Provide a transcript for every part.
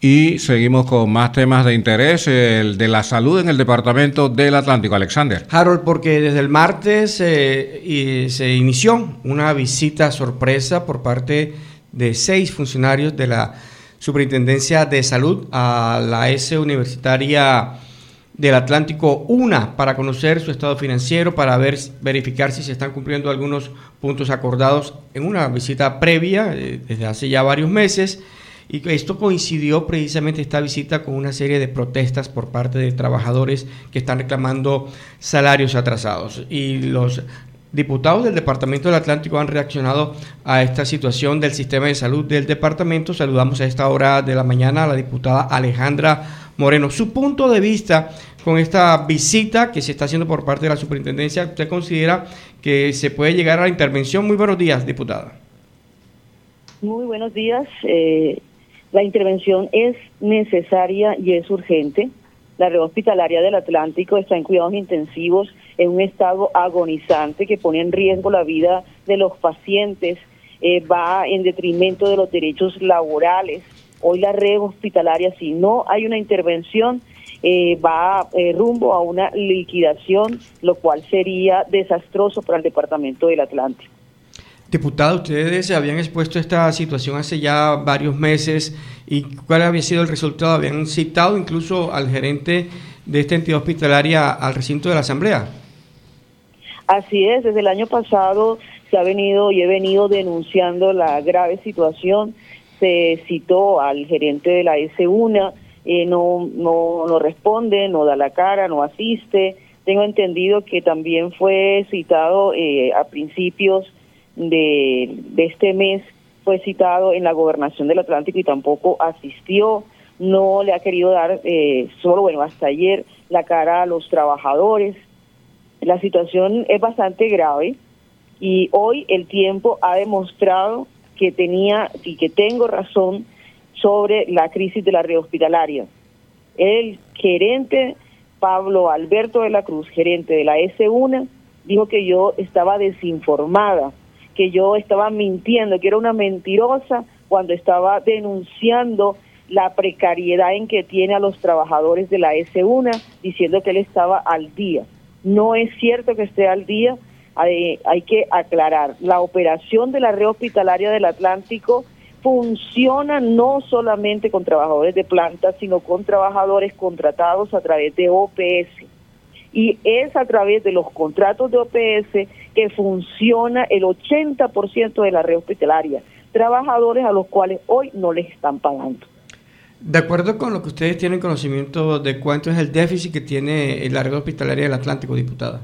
Y seguimos con más temas de interés, el de la salud en el Departamento del Atlántico. Alexander. Harold, porque desde el martes se inició una visita sorpresa por parte de 6 funcionarios de la Superintendencia de Salud a la S Universitaria del Atlántico UNA para conocer su estado financiero, para verificar si se están cumpliendo algunos puntos acordados en una visita previa desde hace ya varios meses. Y esto coincidió precisamente esta visita con una serie de protestas por parte de trabajadores que están reclamando salarios atrasados. Y los diputados del Departamento del Atlántico han reaccionado a esta situación del sistema de salud del departamento. Saludamos a esta hora de la mañana a la diputada Alejandra Moreno. Su punto de vista con esta visita que se está haciendo por parte de la superintendencia, ¿usted considera que se puede llegar a la intervención? Muy buenos días, diputada. Muy buenos días. La intervención es necesaria y es urgente. La red hospitalaria del Atlántico está en cuidados intensivos en un estado agonizante que pone en riesgo la vida de los pacientes, va en detrimento de los derechos laborales. Hoy la red hospitalaria, si no hay una intervención, va rumbo a una liquidación, lo cual sería desastroso para el Departamento del Atlántico. Diputada, ustedes habían expuesto esta situación hace ya varios meses. ¿Y cuál había sido el resultado? ¿Habían citado incluso al gerente de esta entidad hospitalaria al recinto de la Asamblea? Así es, desde el año pasado he venido denunciando la grave situación. Se citó al gerente de la S1, no responde, no da la cara, no asiste. Tengo entendido que también fue citado a principios de este mes, fue citado en la Gobernación del Atlántico y tampoco asistió. No le ha querido dar hasta ayer la cara a los trabajadores. La situación es bastante grave y hoy el tiempo ha demostrado que tenía y que tengo razón sobre la crisis de la red hospitalaria. El gerente Pablo Alberto de la Cruz, gerente de la S1, dijo que yo estaba desinformada, que yo estaba mintiendo, que era una mentirosa cuando estaba denunciando la precariedad en que tiene a los trabajadores de la S1, diciendo que él estaba al día. No es cierto que esté al día, hay que aclarar. La operación de la red hospitalaria del Atlántico funciona no solamente con trabajadores de planta, sino con trabajadores contratados a través de OPS. Y es a través de los contratos de OPS que funciona el 80% de la red hospitalaria, trabajadores a los cuales hoy no les están pagando. De acuerdo con lo que ustedes tienen conocimiento de cuánto es el déficit que tiene la red hospitalaria del Atlántico, diputada.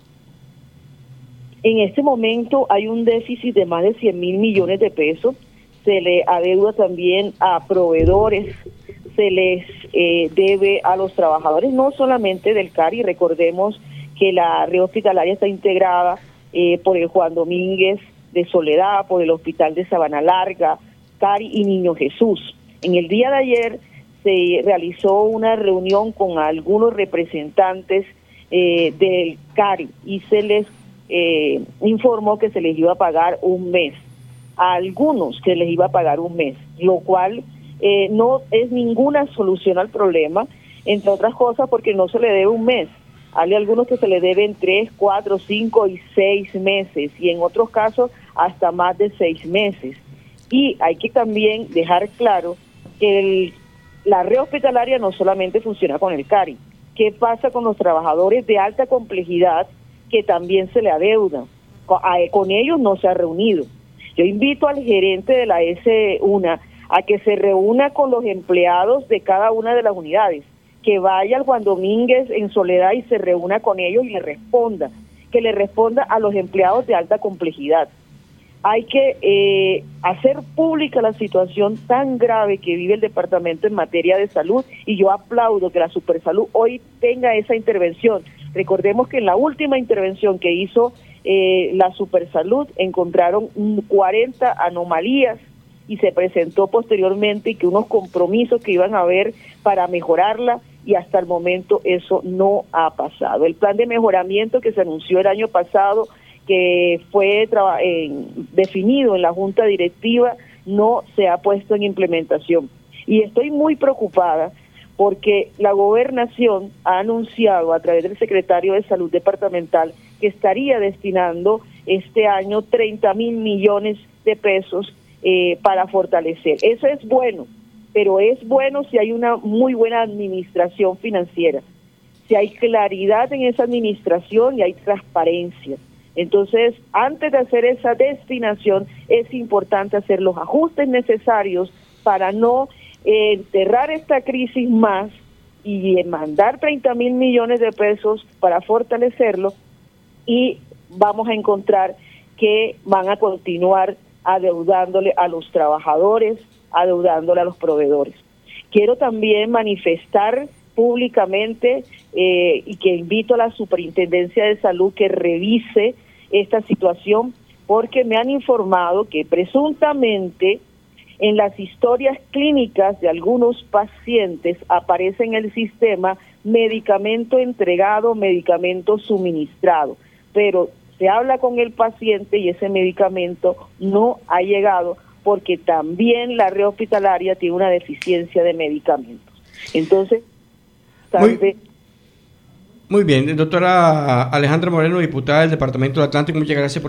En este momento hay un déficit de más de 100.000 millones de pesos. Se le adeuda también a proveedores, se les debe a los trabajadores, no solamente del CARI. Recordemos que la red hospitalaria está integrada por el Juan Domínguez de Soledad, por el Hospital de Sabana Larga, CARI y Niño Jesús. En el día de ayer se realizó una reunión con algunos representantes del CARI y se les informó que se les iba a pagar un mes. A algunos que les iba a pagar un mes, lo cual no es ninguna solución al problema, entre otras cosas porque no se le debe un mes. Hay algunos que se le deben 3, 4, 5 y 6 meses y en otros casos hasta más de 6 meses. Y hay que también dejar claro que la red hospitalaria no solamente funciona con el CARI. ¿Qué pasa con los trabajadores de alta complejidad que también se le adeudan? Con ellos no se ha reunido. Yo invito al gerente de la S1 a que se reúna con los empleados de cada una de las unidades, que vaya al Juan Domínguez en Soledad y se reúna con ellos y que le responda a los empleados de alta complejidad. Hay que hacer pública la situación tan grave que vive el departamento en materia de salud y yo aplaudo que la Supersalud hoy tenga esa intervención. Recordemos que en la última intervención que hizo la Supersalud encontraron 40 anomalías y se presentó posteriormente que unos compromisos que iban a haber para mejorarla y hasta el momento eso no ha pasado. El plan de mejoramiento que se anunció el año pasado, que fue definido en la Junta Directiva, no se ha puesto en implementación. Y estoy muy preocupada porque la gobernación ha anunciado a través del secretario de Salud departamental que estaría destinando este año 30.000 millones de pesos para fortalecer. Eso es bueno, pero es bueno si hay una muy buena administración financiera, si hay claridad en esa administración y hay transparencia. Entonces, antes de hacer esa destinación, es importante hacer los ajustes necesarios para no enterrar esta crisis más y mandar 30.000 millones de pesos para fortalecerlo, y vamos a encontrar que van a continuar adeudándole a los trabajadores, adeudándole a los proveedores. Quiero también manifestar públicamente y que invito a la Superintendencia de Salud que revise esta situación, porque me han informado que presuntamente en las historias clínicas de algunos pacientes aparece en el sistema medicamento entregado, medicamento suministrado, pero se habla con el paciente y ese medicamento no ha llegado porque también la red hospitalaria tiene una deficiencia de medicamentos. Entonces, muy bien, doctora Alejandra Moreno, diputada del Departamento del Atlántico, muchas gracias por